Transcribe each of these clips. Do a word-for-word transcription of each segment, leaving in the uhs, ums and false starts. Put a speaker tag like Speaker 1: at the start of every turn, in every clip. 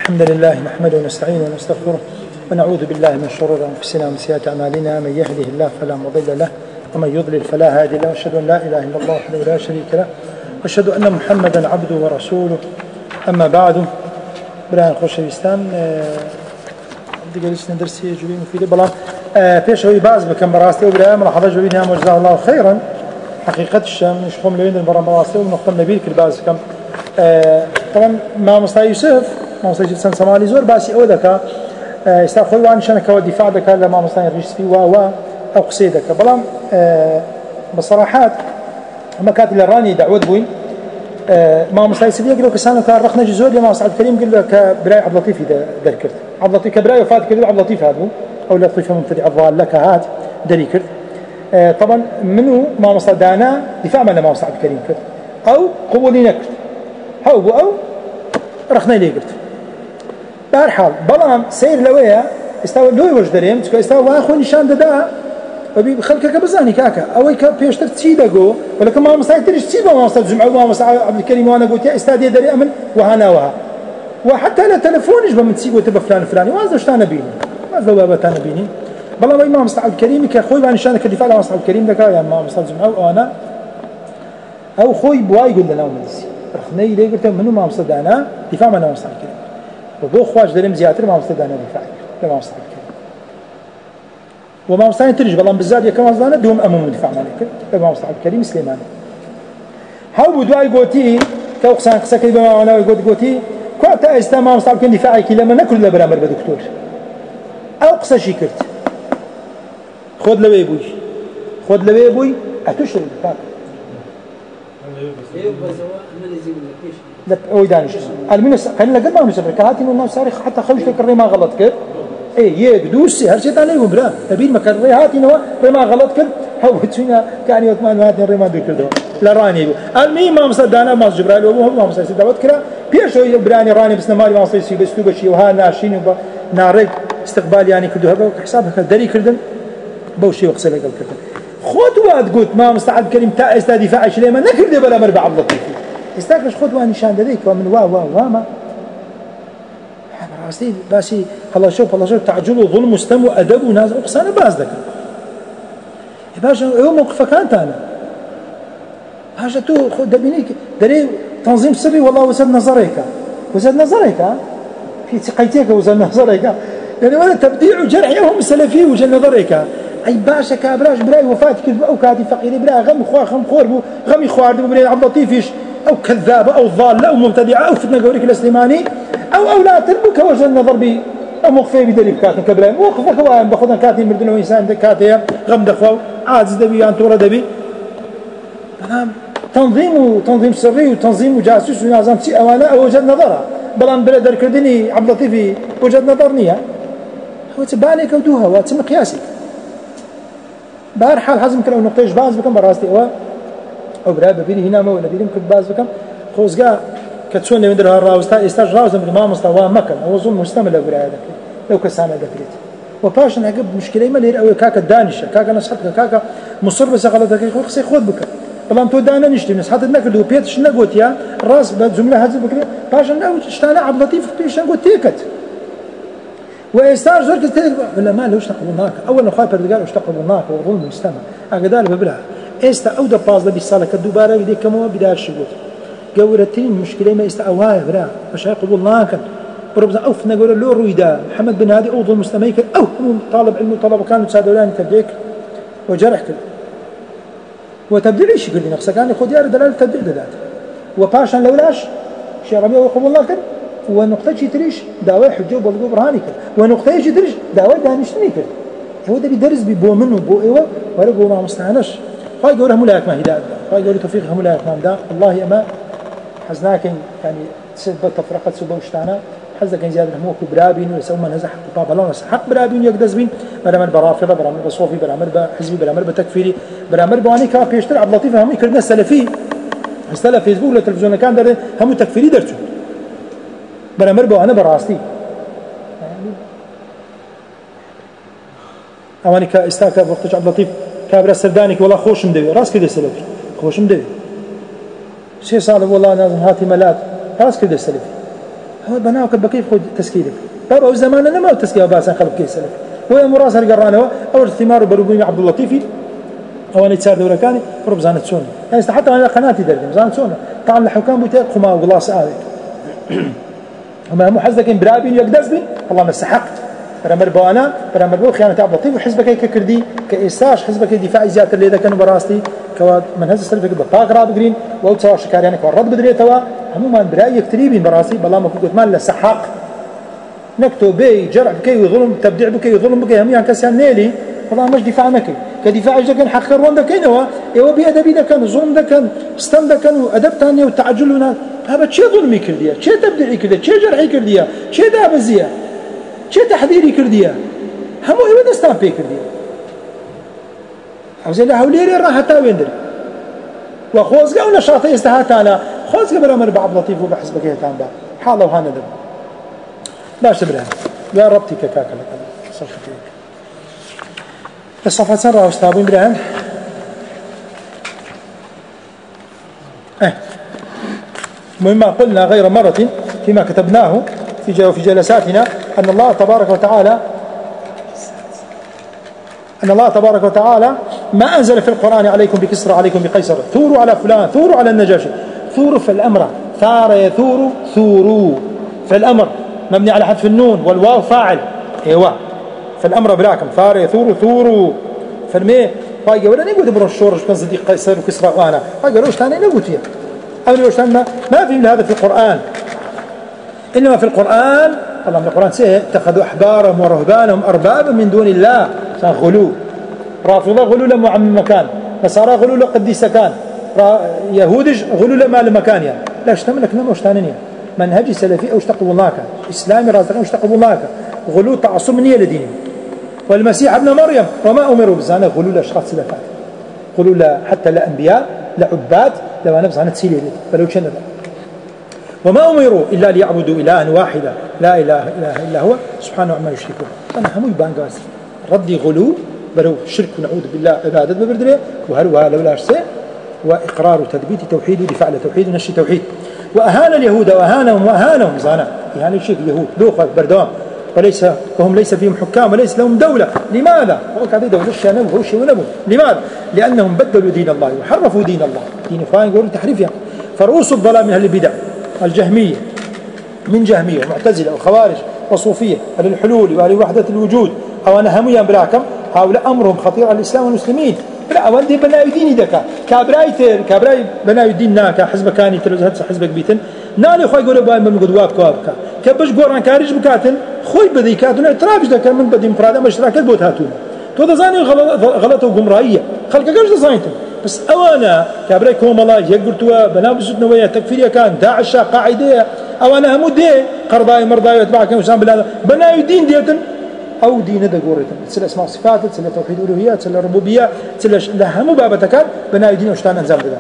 Speaker 1: الحمد لله نحمده ونستعينه ونستغفره ونعوذ بالله من شرور أنفسنا ومن سيئات أعمالنا. من يهده الله فلا مضل له ومن يضلل فلا هادي له، وأشهد أن لا إله إلا الله وحده لا شريك له، وأشهد أن محمدا عبده ورسوله. أما بعد، بران خوشویستان دیگەیشتن درسی جوی مفیده بەڵام پێشەوەی باز بکەم بەڕاستی و برای ملاحظە جوی نام جزاه الله خيرا حقیقتش مش خۆم لەوێندن بەڕام بەڕاستی و نقطەم لەبیر کرد باز بکەم. طبعا مامۆستا یوسف مامۆستا یوسف سەن سەمالی زۆر باسی ئەوە دەکا ئێستا خۆی وان نیشانەکەوە دیفاع دەکات لە مامۆستای ڕیشسپی وا وا ئەو قسەی دەکات، بەڵام بەسەراحات ئەمە کاتی لە ڕانی دەعوت بووین مامۆستا یوسف یەک لەو کەسانە کە ڕەخنەجی زۆر لە مامۆستا عەبدولکەریم کرد کە برای عەبدولەتیفی دەرکرد. عەبدولەتیف کە برای وفات کرد و عەبدولەتیف هات بوو ئەو لەطیفە مبتدع الضالە کە هات دەری کرد. طبعا منو مامۆستا دانا دیفاعمان لە مامۆستا عەبدولکەریم کرد، ئەو قبولی نەکرد، هەو بوو ئەو ڕەخنەی لێ گرت. بەهەرحاڵ بەڵام سیر لەوەیە ئێستا لۆی وەش دەرێم چکە ئێستا وا خۆ نیشان دەدا خەڵکەکە بزانی کاکە ئەوەی کە پێشتر چی دەگۆ وەلەکە مامۆستای تریش چی بۆ مامۆستا جومعە و مامۆستا عەبدولکەریم وانە گوتیا ئێستا دێ دەرێ ئەمن وەها ناوەها و حتا لە تەلەفۆنیش بە من چی گوتە بە فلان فلانی واز لەشتانە بینین واز لەو بابەتانە بینین. بەڵام ئەوەی مامۆستا عەبدولکەریمی کە خۆی وان نیشانە کە دیفاع لە مامۆستا عەبدولکەریم دەکا یان مامۆستا جومعە و ئەوانە ئەو خۆی بوای گوت لەناو مەجلیسی ڕخنەی لێ گرتە من و مامۆستا دانا دیفاعمان لە مامۆستا عەبدولکەریم وبۆ خواش دەرێم زیاتر مامۆستا دانا دیفاع کرد لە مامۆستا عەبدولکەریم و مامۆستایان تریش بەڵام بزاف یەکەم وازدانە دووەم ئەمەم دیفاعمان لێ کرد لە مامۆستا عەبدولکەریم سلێمانی. هەو بوو دوای گوتی کە ئەو قسان قسەکەی بە ماوانەوەی گوت گوتی کاتە ئێستا مامۆستا عەبدولکەریم دیفاعێکی لەمە نەکرد لە بەرامبەر بە دکتۆر، ئەو قسەشی کرد خۆت لەوێ بووی خۆت لەوێ بووی ئەتوش ئەوەی دانیشت ئەلمینە قەنی لەگەڵ مامۆستا کە هاتین و ناو ساری حتا خەویشتێک ڕێما غەڵەت کرد اي يك دوسي هرشيتان لي برا ابين مكان ريهاتي نوا ريما غلط كل هو تشينا كان يوتمان هاتي ريما بكردو لا راني المهم ما مصدانا ما جبرائيل وهو ما مصدي دعوت كلا بيشو براني راني بس نماري ما مصدي بس تو بشي وها ناشين نارك استقبال يعني كدو هبا حسابك دري كردن بوشي وقسله قال كردن خطوات قلت ما مستعد كريم تا استدفاع شليما نكرد بلا مربع عبد اللطيف استاكش خطوه نشان ذيك ومن وا وا وما راستی باسی هەڵەشە و پەڵەشە تعجل و ظلم و ستەم و ئەدەب و ناز ئەو قسانە باز دەکەن. باشە ئێوە موقفەکانتانە باشە تۆ خۆ دەبینی دەرێ تەنظیم سری وەڵا وزەر نەزەڕێکە وزەر نەزەڕێکە هیچ قەیتێکە وزەر نەزەڕێکە یعنی وەرە تەبدیع و جەرحی ئەوهم سەلەفی وزەر نەزەڕێکە. ئەی باشە کابراش برای وفاتی کرد ئەو کاتی فەقیری برا غەمی خوا خەم خۆر بوو غەمی خواردبوو برێ عەبدولەتیفیش ئەو کەذابە ئەو ضالە ئەو مبتەدیعە ئەو فتنە گەورەی لە سلێمانی أو أو لا تربك وجه النظر ب أو مخفي بدليل كاتن كبرين موقفك وين بأخذنا كاتين مردنا وإنسان كاتيا غم دخوا عاجز دبي عن تورا دبي تنظيم وتنظيم سري وتنظيم وجاسوس ونظام شيء أوانا أو وجه نظرها بلان بلادر كردني عبدولەتیفی وجه نظر نية هو تباني كودوها وتم قياسي بهر حال حزم كلام نقطة باز بكم براستي أو أو برا ببيني هنا ما ولا بيني كل باز بكم خوزجا كتسون من درها الراوستا استاج راوز من ما مستوى مكان هو ظلم مستمر لو برا لو كسانه دكريت وباشن عقب مشكله ما لير او كاكا دانشه كاكا نصحتك كاكا مصر بس غلطك يخو خصي خذ بك طبعا تو دانا نشتي نصحت نكد وبيتش نقوت يا راس بجمله هذه بكري باشن لو اشتغل عبد اللطيف بيش نقول تيكت واستاج زرت ولا ما لوش تقبلناك اول ما خايف قال وش تقبلناك وظلم مستمر اقدر ببلع استا او د باز دبي صالك دوباره يدي كمو بدار شغل قورتين مشكلة ما استعواها برا مش هيقبل ناكن بربز أوف نقول له رويدا محمد بن هادي أوضل مستميك أو طالب علم وطلب كانوا تساعدولاني تبديك وجرح كل وتبديل إيش يقول لي نفسك كان ياخذ يار دلالة تبديل دلالة وباشان لولاش شيء ربيع وقبل ناكن ونقطة شيء تريش دعوة حجة وبلغو برهاني كل ونقطة شيء تريش دعوة دانشتني كل هو ده بيدرس ببو منه بو إيوه ولا بو ما مستعناش هاي قوله ملاك ما هداء هاي قوله توفيق ملاك ما دا الله أما حزناكن يعني تسبب تفرقة سبب وشتانا حزنا كان زيادة هموك برابين ويسوي من هذا حق بابلون حق برابين يقدس بين برامر برافضة برامر بصوفي برامر بحزبي برامر بتكفيري برامر بواني كا بيشتر عبد اللطيف هم يكرنا السلفي السلف فيسبوك ولا تلفزيون كان در هم تكفيري درتو برامر بوانا براستي اواني كا استاكا وقت عبد اللطيف كابر السرداني والله خوش مدوي راس كده سلفي خوش مدوي شيء صار والله نازم هاتي ملات خلاص كده السلفي هو بناوك بكيف خد تسكيلك بابا وزمان أنا ما تسكيل باسا خلف كيسلك وهي مراسل قرانه أول ثمار بربوي عبد اللطيفي أو أنا يتسار دولة كاني فرب زانت سونا يعني حتى على قناتي دردم زانت سونا طبعا الحكام بيتي خما وغلاص آذك وما هم حزدك برابين يقدس بين والله ما استحقت برامر بوانا برامر بو خيانة عبد اللطيف وحزبك هيك كردي كإساش حزبك دفاع زيادة اللي إذا كانوا براستي كواد من هذا السلف كده طاق راب جرين وأو تسوى شكار يعني كواد رد بدري توا هم ما برأي يكتريبين براسي بالله ما كنت مال لسحق نكتب بي جرع بكي وظلم تبديع بكي وظلم بكي هم يعني كسيان نيلي والله مش دفاع نكي كدفاع إذا كان حق روان ده كينوا إيوه بأدبي ده كان ظلم ده كان استن ده كان وأدب تاني وتعجلنا هذا شيء ظلمي كرديا شيء تبديعي كرديا شيء جرحي كرديا شيء دابزيا شيء تحذيري كرديا همو إيوه دستان بي كرديا أو زي له هوليري راح تاويندر وخوزقة ونشاطه يستهاتانا خوزقة برامر بعض لطيف وبحسبك يهتان با حاله وهانا دب باش تبرها يا ربتي كاكا لك صلح فيك الصفحة سنرى واستابين برهن اه مما قلنا غير مرة فيما كتبناه في في جلساتنا أن الله تبارك وتعالى أن الله تبارك وتعالى ما أنزل في القرآن عليكم بكسرى عليكم بقيصر ثوروا على فلان ثوروا على النجاشي ثوروا في الأمر ثار يثور ثوروا في الأمر مبني على حذف النون والواو فاعل ايوه في الأمر براكم ثار يثور ثوروا فرمي باقي ولا نقول تبرون الشورش بن صديق قيصر وكسرى وأنا باقي روش ثاني نقول فيها أو روش ثاني ما في من هذا في القرآن إنما في القرآن الله من القرآن سيه اتخذوا أحبارهم ورهبانهم أربابا من دون الله غلو رافضة غلو لما عم مكان نصارى غلو لقديس كان يهودج غلو لما لمكان يعني لا اشتملك نما اشتانني منهجي سلفي أو اشتقبلناك إسلامي رازقنا أو اشتقبلناك غلو تعصب نية لدينه والمسيح ابن مريم وما أمروا بزانا غلو لأشخاص سلفات غلو لا حتى لا أنبياء لا عباد لا نفس عن تسيلي فلو شنو وما أمروا إلا ليعبدوا إلها واحدا لا إله إله إلا هو سبحانه عما يشركون أنا همو بانقاس ردي غلو بلو شرك نعوذ بالله عبادة ببردله وهلوها لولا شيء وإقرار تثبيت توحيد ودفاع لتوحيد ونشر توحيد وأهان اليهود وأهانهم وأهانهم زانا يعني الشيء اليهود لوخة بردوام وليس وهم ليس فيهم حكام وليس لهم دولة لماذا؟ هذه دولة الشام وهوش ونبو لماذا؟ لأنهم بدلوا دين الله وحرفوا دين الله دين إخوان يقولون تحريفها فرؤوس الظلام من أهل البدع الجهمية من جهمية ومعتزلة وخوارج وصوفية أهل الحلول وأهل وحدة الوجود أو أنا هميا براكم هؤلاء أمرهم خطير على الإسلام والمسلمين لا وندي بناء ديني دكا كابراي تر كابراي بناء دين ناكا حزب كاني تلوزهت حزبك بيتن نالي خوي يقولوا باين من قدواب كوابكا كبش قران كارج بكاتن خوي بدي كاتن اعتراف دكا من بدي مفرادة مشتركات بوت هاتون تو دزاني غلطة وقمرائية خلق قاش دزاينتن بس أوانا كابراي كوم الله يقولوا بناء بزودنا ويا تكفيريا كان داعش قاعدة أوانا همو دي قرضاي مرضاي واتباعك وسام بالله بناء دين ديتن أو دين ده قورتن تسل أسماء صفات تسل توحيد ألوهية تسل ربوبية تسل لها مو بابتك بناء دين وشتان أنزال ده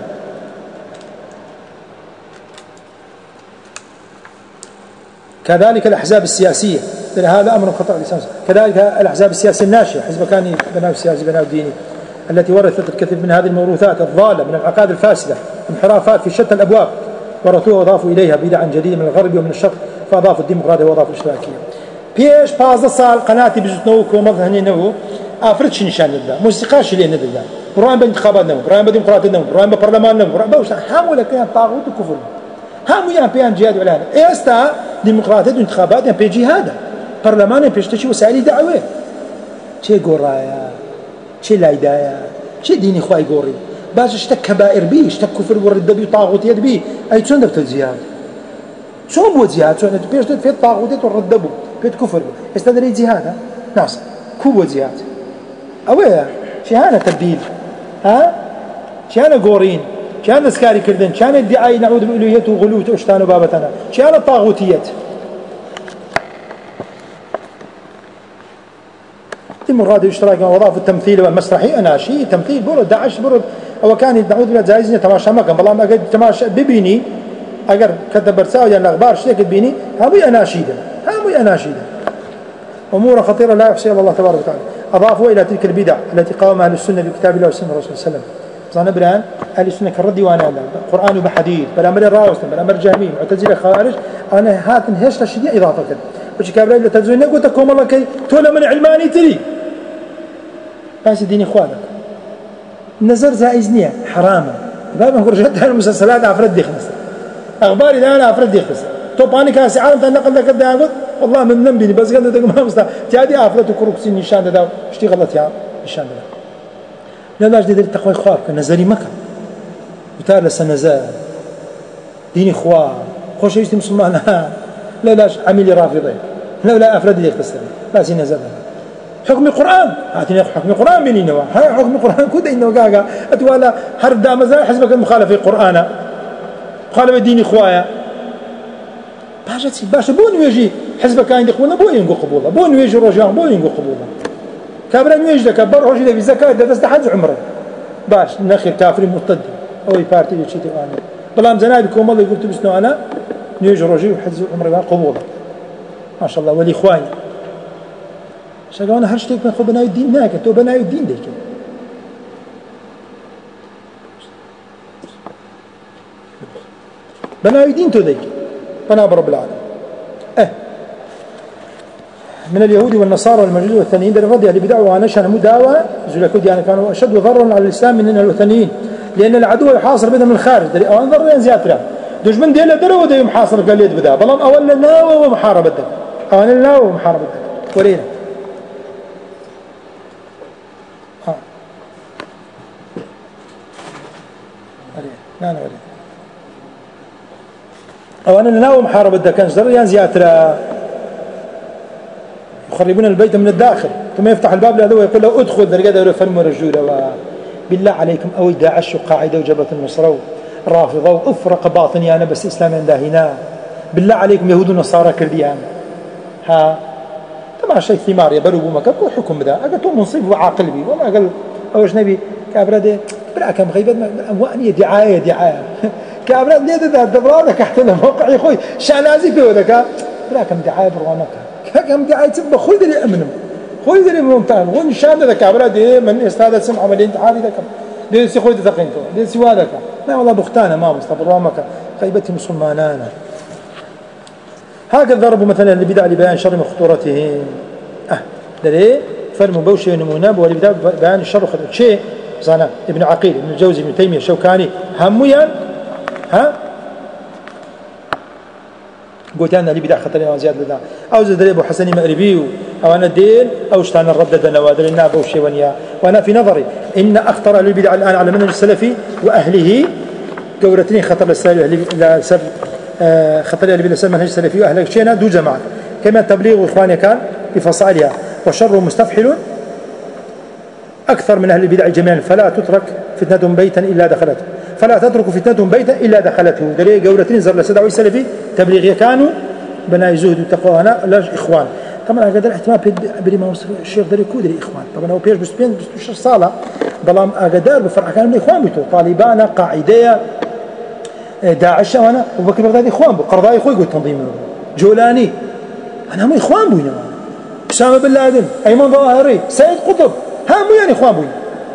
Speaker 1: كذلك الأحزاب السياسية هذا أمر خطأ لسان كذلك الأحزاب السياسية الناشئة حزب كان بناء السياسي بناء الديني التي ورثت الكثير من هذه الموروثات الضالة من العقائد الفاسدة انحرافات في شتى الأبواب ورثوها وأضافوا إليها بدعا جديدة من الغرب ومن الشرق فأضافوا الديمقراطية وأضافوا الاشتراكية بيش پازده سال قناتي بزوتنو كومت هني نو افرتش نشان نبدا موسيقاش اللي نبدا براين بانتخابات نو براين بديمقراطيه نو براين ببرلمان نو براين بوش حامل كان طاغوت وكفر هم يعني بيان جهاد ولا هذا استا ديمقراطيه وانتخابات يعني بيجي هذا برلمان بيشتشي وسائل دعوه شي قرايا شي لايدايا شي ديني خوي قوري باش اشتك كبائر بي اشتك كفر ورد بي طاغوت يد بي اي شلون دبت الجهاد شو بو جهاد شلون بيش في الطاغوت والردبو بيت كفر استدري جهاد ناس كوبو جهاد اويا شهانه تبديل ها شهانه قورين شهانه سكاري كردن شهانه ادعاء نعوذ بالالوهيه وغلو واشتان بابتنا شهانه طاغوتيات المراد اشتراك وظائف التمثيل والمسرحي اناشي تمثيل برد داعش برد او كان نعوذ بالله جايزني تماشى مكان والله ما قد تماشى ببيني اگر كتب برساو يعني الاخبار شيء بيني هابي اناشيده هابي اناشيده امور خطيره لا يحصيها الله تبارك وتعالى اضافوا الى تلك البدع التي قاومها اهل السنه بكتاب الله وسنه الرسول صلى الله عليه وسلم زانا بران أهل السنة كردي وأنا لا قرآن وبحديث بلا أمر الراوسن بلا أمر جهمي معتزلة خوارج أنا هات هيش لشدي إضافة كده وش كابرا اللي تزوجنا قلت لكم والله كي تولا من علماني تري بس ديني إخوانك نظر زائزنية حراما بابا خرجت المسلسلات أفرد دي خمسة أخباري ده أنا أفرد دي خمسة توباني كاسي عالم تنقل لك ده أقول والله من نمبيني بس قلت لك ما مستا تيادي أفرد وكروكسين نشان ده اشتي غلط يا نشان ده لا لاش دي التقوى خواب كنزلي مكة وتار لسنزال ديني خواب خوش يشتي مسلمان لا لاش عميلي رافضين لا لا أفرد دي خمسة لا سينزل حكم القرآن أعطيني حكم القرآن بيني نوا هاي حكم القرآن كده إنه جاجا أتوالا حرب دام زي حسبك المخالفة القرآن مخالفة ديني خوايا باش باش بون يجي حسبك كاين دخونا بو ينقو قبوله بون يجي رجال بو ينقو قبوله كابرا يجي كبر هوش ده بالزكاة ده بس حج عمره باش نخير كافر مرتد أو يبارتي يشتي أنا بلام زنابي كوم الله يقول تبسنو أنا يجي رجال وحج عمره قبوله ما شاء الله ولي خواني شغله أنا هرشتك من خو بناء الدين ناك تو بناء الدين ديك بناء الدين تو ديك بناء رب العالمين أه من اليهود والنصارى والمجوس والوثنيين ده رضي اللي بدعوا عن شان مداوى زلكود يعني كانوا أشد ضررا على الإسلام من الوثنيين لأن العدو يحاصر بدهم من الخارج دري أو انظر لين زيادة دوش من ديلا دروا ده يحاصر قال يد بدا بلام أولا ناوى ومحاربة ده أولا ناوى ومحاربة ده ورينا لا لا أو أنا ناوي محاربة دكان زريان زياترا يخربون البيت من الداخل ثم يفتح الباب لهذا ويقول له ادخل درجة يفرم رجوله بالله عليكم أو داعش قاعدة وجبهة النصرة رافضة وأفرق باطني أنا بس إسلام عند هنا بالله عليكم يهود ونصارى كرديان ها طبعا شيء ثمار يبلغوا مكة حكم بدا أقول منصف وعاقل بي وما قال أوش نبي كابرده برا كم غيبة أموانية دعاية دعاية كابرده ليه ده دبرانك حتى الموقع يا أخوي شعنازي في ودك برا كم دعاية بروانك كم دعاية تبى خوي ذي أمنهم خوي ذي ممتاز وين شان ده كابرده من استاذ سمع عملين تعالي ذاك ده سخوي ده تقينته ده سوى ذاك لا والله بختانة ما مستبر بروانك غيبتي مسلمانانا هكذا ضربوا مثلا اللي بدأ لبيان شر خطورتهم أه ده ليه فرموا بوشي ونمونا بولي بدأ بيان الشر خطورة شيء زانا ابن عقيل ابن الجوزي ابن تيمية الشوكاني هميا ها قلت أنا اللي بدأ خطرنا وزيادة لله أو زاد أبو حسن مأربي أو أنا الدين أو اشتانا الردد نوادر الناب وشي ونيا وأنا في نظري إن أخطر البدع الآن على منهج السلفي وأهله قولتني خطر للسلف خطر البدع منهج السلفي وأهله شينا دو جماعة كما تبليغ إخواني كان بفصائلها وشر مستفحل أكثر من أهل البدع جميعا فلا تترك فتنتهم بيتا إلا دخلته فلا تترك فتنتهم بيتا إلا دخلته دليل قولتين زر لسدعوا السلفي تبليغ كانوا بناء زهد وتقوى هنا لاش إخوان طبعا هذا الاحتمال بدي ما الشيخ دري كودري إخوان طبعا هو بيش بسبين بس صالة بلام أقدار بفرع كانوا من إخوان بيتو طالبان قاعدية داعش وأنا وبكر بغدادي إخوان بو قرضاي إخوي قلت تنظيم جولاني أنا هم إخوان بوينا أسامة بن لادن أيمن ظواهري سيد قطب هم يعني إخوان بوينا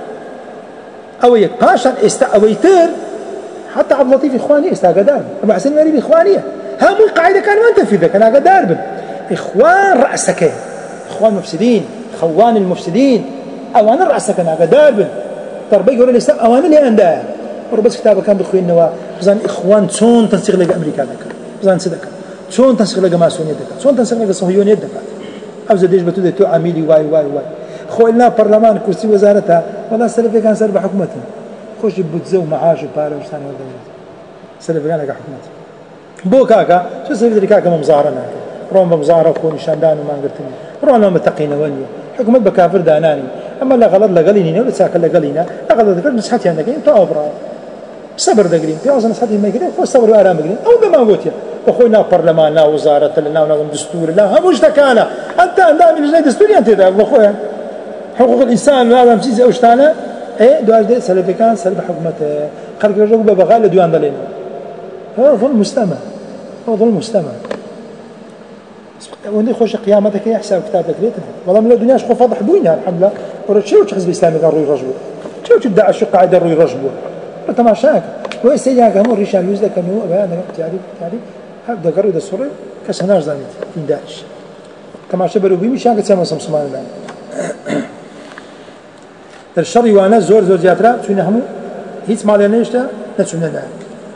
Speaker 1: أويك باشا است أويتر حتى عبد اللطيف إخواني استاقدار أبو حسن المريبي إخوانية هم القاعدة كانوا ما تنفذك أنا قدار بن إخوان رأسك إخوان مفسدين خوان المفسدين أوان رأسك أنا قدار بن تربي يقول الإسلام أوان اللي عندها وربس كتابه كان بخوي النوا بزان إخوان شون تنسيق لك أمريكا ذاك بزان صدق شون تنسيق لك ماسونية ذاك شون تنسيق لك صهيونية ذاك أو زديش بتودي تو عميلي واي واي واي خوينا برلمان كرسي وزارتها والله سلفي كان سرب حكومتهم خوش بتزو معاش وبارا وشان ولا سلفي كان حكومتهم بو كاكا شو سلفي كاكا مظاهرة ناكا روم بمظاهرة وكون شاندان وما قلتني روم لما متقين وني حكومة بكافر داناني أما لا غلط لا قليني ولا ساكن لا قلينا لا غلط ذكر نصحتي عندك أنت أبرا صبر دقرين في أصلا نصحتي ما يقدر صبر وآرام دقرين أو ما قلت يا أخوينا برلمان لا وزارة لا ونظام دستور لا هم وش تكانا أنت أنت من زي دستوري أنت ذا أخويا حقوق الإنسان هذا مشي أو شتانا إيه دواش ده سلفي كان سلف حكومة خلق الرجل ببغال دوان دلنا هذا ظلم مستمع هذا ظلم مستمع وندي خوش قيامتك يا حساب كتابك ليتنا والله من الدنيا شخو فضح بوينا الحمد لله ورد شو حزب الإسلامي قالوا يرجعوا شو لو تبدأ الشق قاعدة روي رجبه تماشاك ويستيجان كمو ريشان يوزد كمو أبانا تعريف تعريف هبدا قرر ده الصورة كسناش زانيت في داعش تماشا بلو بيمي شان كتسامة سمسمان الآن الشر وانا زور زور زياترا شو نحمو هيت مالي نيشتا نتشونا الآن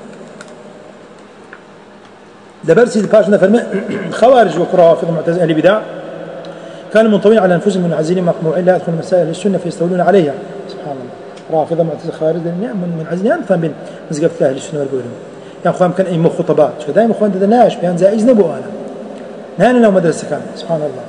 Speaker 1: دبرسي الباشنا فرمي خوارج وكرافض المعتزلة أهل بدع كانوا منطوين على أنفسهم منعزلين مقموعين لا يدخلون مسائل السنة فيستولون عليها سبحان الله رافضة معتزلة خوارج من منعزلين فهم بين مزقف أهل السنة والقولهم يعني أخوان كان أي مخطبات شو دائما أخوان تدناش بيان زائز نبو أنا نانا لو مدرسة كان سبحان الله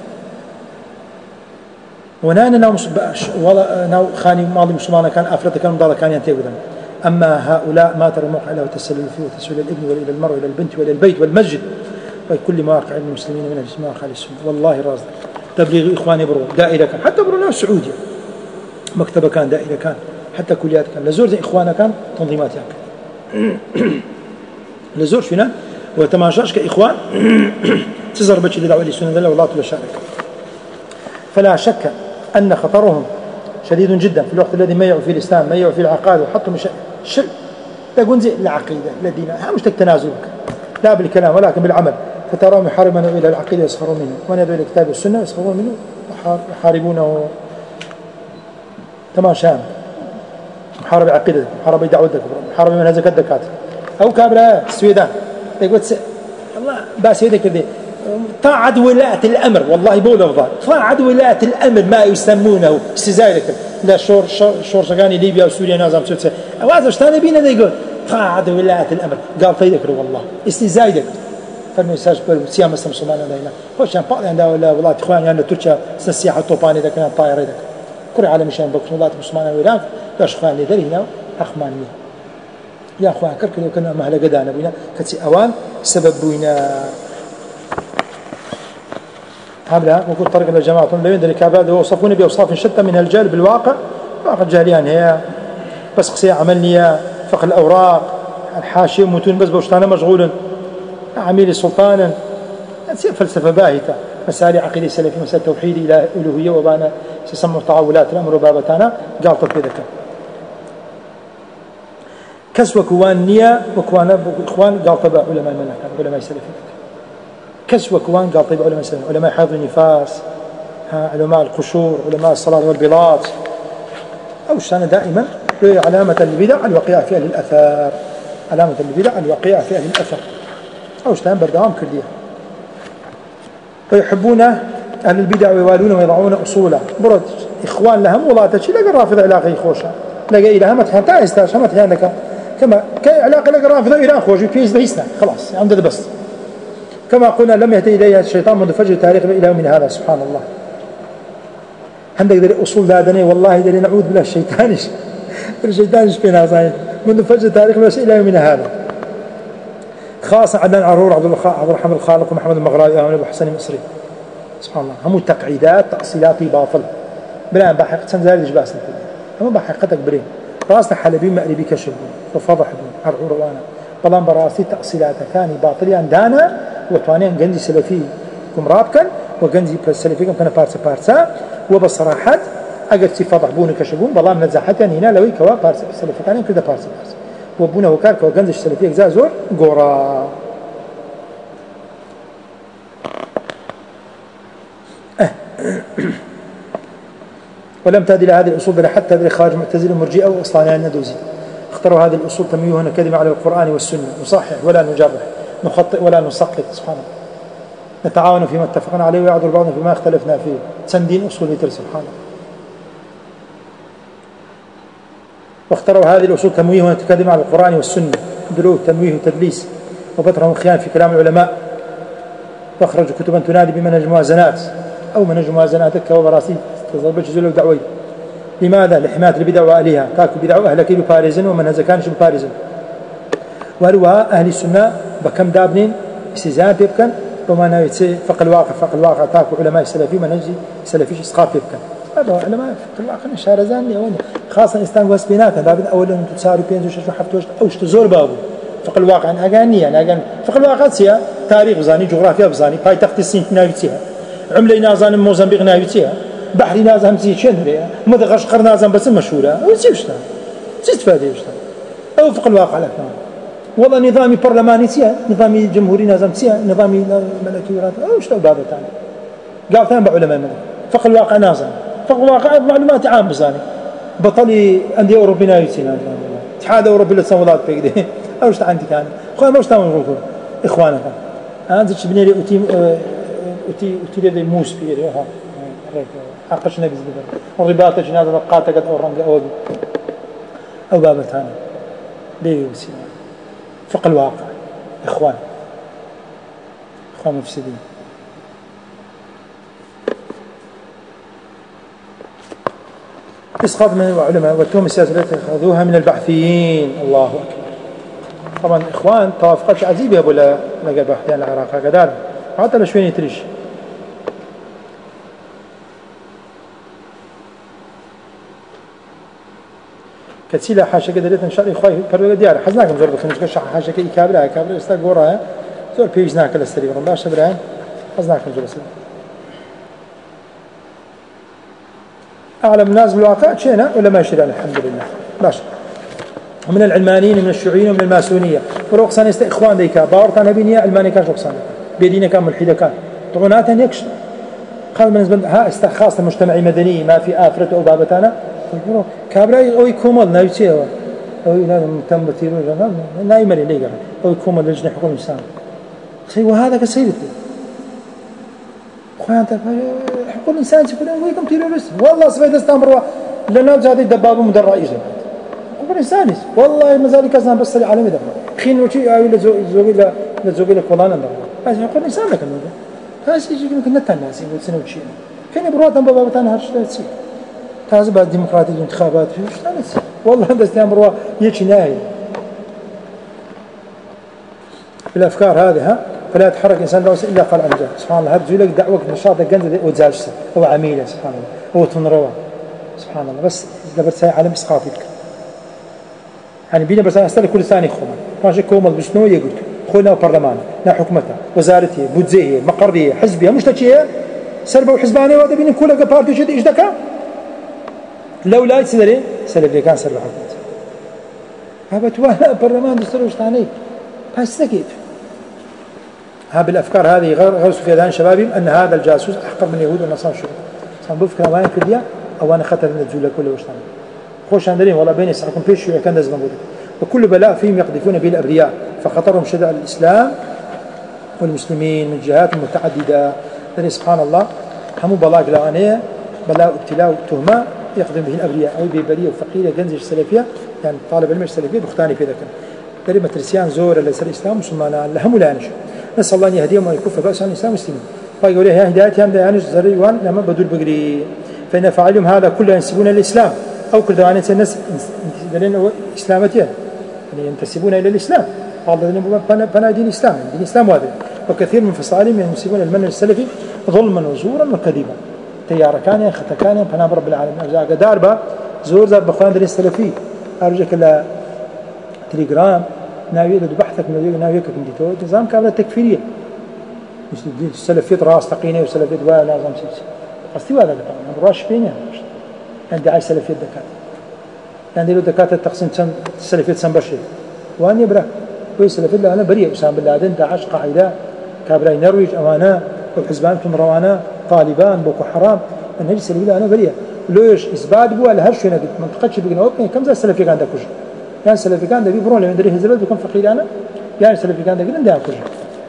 Speaker 1: ونانا لو مش ولا ناو خاني ماضي مسلمان كان أفراد كان مضالة كان ينتهي أما هؤلاء ما ترى الموقع له وتسلل فيه وتسلل الابن وإلى المرء وإلى البنت وإلى البيت والمسجد وكل مواقع المسلمين من مواقع السنة والله رازق تبليغ إخواني برو دائرة كان حتى برو ناس سعودية مكتبة كان دائرة كان حتى كليات كان لزور زي إخوانا كان تنظيمات يعني لزور فينا وتماشاش كإخوان تزر بتش لدعوة السنة ذلا والله تلا شارك فلا شك أن خطرهم شديد جدا في الوقت الذي ميعوا فيه الإسلام ميعوا فيه العقائد وحطوا مش شر تقول زي العقيدة الذين مش تنازلك لا بالكلام ولكن بالعمل فتراهم يحاربون إلى العقيدة يسخرون منه ومن يدعو إلى الكتاب والسنة يسخرون منه يحاربونه تماشا محارب عقيدتك محارب دعوتك محارب منهجك الدكاترة أو كابرا السويدان يقول الله باس يدك ذي طاعة ولاة الأمر والله بقول أفضل طاعة ولاة الأمر ما يسمونه استزايدك لا شور شور شور شغاني ليبيا وسوريا نازم سوتس أوازا اشتاني بينا ذي يقول طاعة ولاة الأمر قال طيدك والله استزايدك فالمساج بالسيام السمسمان لنا خوش يعني بعض عندها ولا والله إخواني يعني تركيا السياحة الطوباني ذا كان طائر ذاك كل عالم مشان بكر والله مسلمان ويراك لاش إخواني ذري هنا أخماني يا أخوان كركل وكنا مهلا قدانا بينا كتي أوان سبب بينا هذا وكل طريق للجماعة لا يندري كاباد وصفوني بأوصاف شتى من الجهل بالواقع واقع جاهليان هي بس قصية عملية فقه الأوراق الحاشية متون بس بوشتانا مشغول عميل سلطانا فلسفة باهتة مسائل عقيدة سلفية مسائل توحيد إلى ألوهية وبانا سيسموا تعاولات الأمر وبابتانا قال تطبيقك كس وكوان نية وكوان إخوان قال طبع علماء المنهج علماء السلفية كس وكوان قال طبع علماء السلفية علماء حفظ النفاس علماء القشور علماء الصلاة والبلاط أو الشأن دائما علامة البدع الوقيعة في أهل الأثار علامة البدع الوقيعة في أهل الأثر أو الشأن بردوام كلية ويحبون أهل البدع ويوالون ويضعون أصولا برد إخوان لهم ولا تشي لقى الرافضة علاقة خوشة لقى إلى همت حين تايستاش همت حين لك كما كعلاقة لقى الرافضة إلى خوش وفيز ليسنا خلاص عند بس كما قلنا لم يهتدي إليها الشيطان منذ فجر تاريخ إلى من هذا سبحان الله عندك ذي أصول ذادني والله ذي نعوذ بالله الشيطانش الشيطانش بينها صحيح منذ فجر تاريخ بس إلى من هذا خاصة عدنان عرور عبد الرحمن الخالق ومحمد المغراوي وأبو حسن المصري سبحان الله هم تقعيدات تأصيلات باطل بلا بحقيقة سنزال جباسنا هم بحقيقتك برين راسنا حلبين مقلبي كشبون وفضح بون عرور وانا بلان براسي تأصيلات ثاني باطليان دانا وطوانيان جنزي سلفي كم رابكا وجنزي سلفي كم كان بارسا بارسا وبصراحة أجد فضح بون كشبون بلان نزاحت يعني هنا لوي كوا بارسا سلفي كان كده بارسا بارسا وبونه وكارك وجنزي سلفي أجزاء زور جورا ولم تهدي إلى هذه الأصول بل حتى ذي خارج معتزلة مرجئة وأصلانيا الندوزي اختاروا هذه الأصول تمييزها كلمة على القرآن والسنة نصحح ولا نجرح نخطئ ولا نسقط سبحان الله نتعاون فيما اتفقنا عليه ويعذر بعضنا فيما اختلفنا فيه سندين أصول بيتر سبحان الله واختاروا هذه الأصول تمويهها كلمة على القرآن والسنة دلوه تمويه وتدليس وفترهم خيان في كلام العلماء واخرجوا كتبا تنادي بمنهج موازنات أو منهج موازناتك وبراسي تضربش زلو دعوي لماذا؟ لحماية البدع وأهلها تاكل بدع وأهلك ببارزن ومنهج كانش ببارزن وهلوا أهل السنة بكم دابنين استزان بيبكن وما نويت فق الواقع فق الواقع تاكل علماء السلفي منهج سلفيش إسقاط بيبكن هذا علماء فق الواقع شارزان يوم خاصة إستان وسبينات دابد أولا أن تساروا بينزو شو حفتوش أو تزور بابو فق الواقع أنا أجاني أنا أجان فق الواقع سيا تاريخ بزاني جغرافيا بزاني باي تخت السين ناويتها عملة نازان موزمبيق ناويتها بحري نازم زي شندري مدغشقر نازم بس مشهورة وزيشتا تستفاد يشتا أو فوق الواقع لك والله نظامي برلماني سيا نظامي جمهوري نازم سيا نظامي ملكي ورات أو شتا بعد ثاني قال ثاني بعلماء الملك فوق الواقع نازم فوق الواقع معلومات عام بزاني بطلي أندية أوروبية يسينا اتحاد أوروبي للصولات بيقدي أو شتا عندي كان أخوان ما شتا من إخوانك أنا زدت بني لي أتي أتي أتي لي موس في يدي ها حقش نبي زبدة الرباط جنازة بقاطة قد أورنج أود أو باب ثاني ليه وسيلة فوق الواقع إخوان إخوان مفسدين إسقاط من العلماء والتهم السياسية التي أخذوها من البحثيين الله أكبر طبعا إخوان توافقات عزيزة أبو لا لقى بحثيان العراق هكذا حتى لشوين يتريش كتسيلا حاشا كده ليت إن شاء الله إخوي فرق ديار حزناكم زور بخمس كش حاشا كي كابرة كابرة استاق وراها زور بيجناك الاستري والله شبران حزناكم زور سيد أعلم الناس بالواقع شينا ولا ما يشير الحمد لله ماشي ومن العلمانيين ومن الشيوعيين ومن الماسونية ورقصان يست إخوان ديكا باورتان أبينية علماني كان رقصان بيدينا كان ملحدة كان طغونات يكش قال بالنسبة ها استخاص المجتمعي مدني ما في آفرة أو بابتانا كابراي أو يكمل نايتيه أو لازم تم بتيرو نايم اللي ليه أو يكمل لجنة حقوق الإنسان سي وهذا كسيدتي أخوان أنت حقوق الإنسان يقولون ويكم تيرورست والله سبيد استمروا لأنه جادي دباب مدر رئيسه حقوق الإنسان والله ما زال كذا بس العالم ده خين وشي أو لزوج لزوج لزوج لكولانا ده بس حقوق الإنسان لكن هذا هذا شيء يمكن نتناسي وسنة وشي كان يبروه تنبأ بابتنا هرش لا تصير تازه بعد ديمقراطية الانتخابات فيش ناس والله هذا استمروا يجي ناهي بالأفكار هذه ها فلا يتحرك إنسان لو إلا قال عن جهل سبحان الله هرجوا لك دعوة نشاط الجنة وزاجسة أو عميلة سبحان الله هو تنروى سبحان الله بس قبل ساعة علم إسقاطك يعني بينا بس أستل كل ثاني خمان ماشي كومل بشنو يقول خونا برلمان نا حكومته وزارته بودزيه مقرية حزبية مش تشيه سربوا حزبانية وهذا بين كل بارتي شد إيش دكا لو لا يصير سلبي كان سرب حكومته هذا توه برلمان دستور وش ثاني بس نكيد ها بالأفكار هذه غير غير في أذهان شبابهم أن هذا الجاسوس أحقر من اليهود والنصارى شو صار بفكر وين في الدنيا أو أنا خطر من الجولة كله وش ثاني خوش عندنا والله بين يسحقون فيش شو كان لازم نقوله وكل بلاء فيهم يقذفون به الأبرياء فخطرهم شدة الإسلام والمسلمين من جهات متعددة لأن سبحان الله هم بلاء قلانية بلاء ابتلاء وتهمة يقدم به الأبرياء أو ببرية وفقيرة جنزج السلفية يعني طالب علم السلفية بختاني في ذاك ترى مترسيان زور اللي سر الإسلام مسلمان لهم ولا نش نسأل الله أن يهديهم ويكف بأس عن الإسلام والمسلمين فيقول له هدايتي هم ديانش زريوان لما بدول بقري فإن فعلهم هذا كله ينسبون الإسلام أو كل دوانة الناس دلنا إسلامتين يعني ينتسبون إلى الإسلام قال لنا بنا دين الإسلام دين الإسلام هذا وكثير من فصائلهم ينسبون المنهج السلفي ظلما وزورا وكذبا تيار كان خطا كان بنا رب العالمين أرجع داربة زور زار بخوان دين السلفي أرجعك ل تليجرام ناوي إذا بحثك من ناويك من ديتو نظام كامل تكفيرية مش السلفية راس تقيني وسلفية دواء نظام سياسي قصدي هذا طبعا راش فيني عندي عايز سلفية دكاترة عندي له دكاترة تقسيم السلفية سنبشر وأنا برا هو سلفية أنا بريء أسامة بن لادن داعش قاعدة كابراي نرويج أمانة وحزبان روانا طالبان بوكو حرام أنا هجي سلفية أنا بريء ليش إثبات بوا لهرش هنا منطقة شبه جنوب كم زي السلفية كان دكوش يعني السلفي كان ده بيبرون لما دري هزبل بيكون فقير أنا يعني السلفي كان ده قلنا ده أكوجه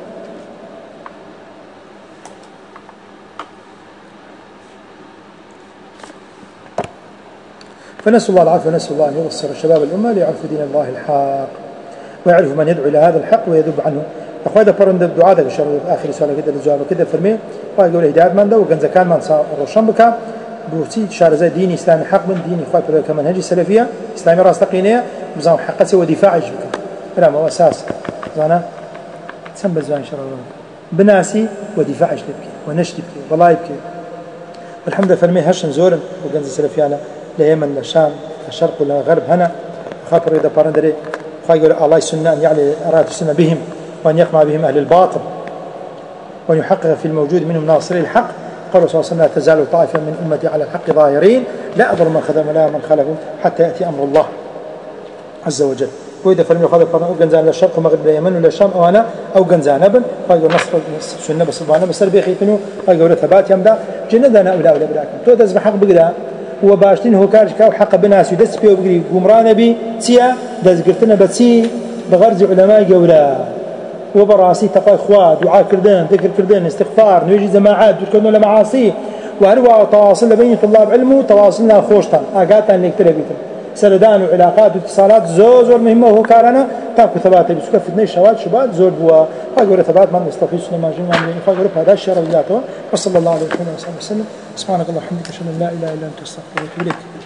Speaker 1: فنسأل الله العافية ونسأل الله أن يبصر الشباب الأمة ليعرفوا دين الله الحق ويعرفوا من يدعو إلى هذا الحق ويذب عنه أخوة ده برند الدعاء ده شر آخر سؤال كده الجواب كده فرمي قال يقول هداية من ده وكان زكان من صار الرشام بكا بوتي شار زي ديني إسلامي حق من ديني إخوة كمان هجي سلفية إسلامي راس تقينية بزام حق سوى دفاع جبك لا ما هو أساس زانا تسمى زمان إن شاء الله بناسي ودفاع جبك ونشتي بك والله يبكي والحمد لله فرمي هشن زورن وكان زي سلفيانا ليمن لشام الشرق ولا الغرب هنا خاطر إذا برندري خا يقول الله السنة أن يعلي أراد السنة بهم وأن يقمع بهم أهل الباطل وأن يحقق في الموجود منهم ناصري الحق قال صلى الله عليه وسلم لا تزال طائفة من أمتي على الحق ظاهرين لا أضر من خدم ولا من خلفه حتى يأتي أمر الله عز وجل. وإذا فلم يخاذ القرآن أو جنزان للشرق ومغرب اليمن ولا الشام أو أنا أو جنزان ابن قالوا نصر سنة بصبانا بس بيخي تنو قالوا ثبات يمدا جندنا ولا ولا براكم تو دز بحق بقدا هو باشتين هو كارش كاو حق بناس يدس بيه وبقري قمران بي سيا دز قلتنا بتسي بغرز علماء جولا وبراسي تقوى إخوة دعاء كردان ذكر كردان استغفار نيجي جماعات دكتور ولا معاصي وهو تواصل بين طلاب علمه تواصلنا خوشتا أقاتا اللي كتربيتنا سردان وعلاقات واتصالات زور زور مهمة وهو كارنا تاكو ثبات بسكة في اثنين شوات شبات زور بوا فاقول ثبات ما نستفيد سنة ما جمع فاقول هذا الشيء رجاته وصلى الله عليه وسلم وسلم سبحانك اللهم وبحمدك أشهد أن لا إله إلا أنت أستغفرك وأتوب إليك.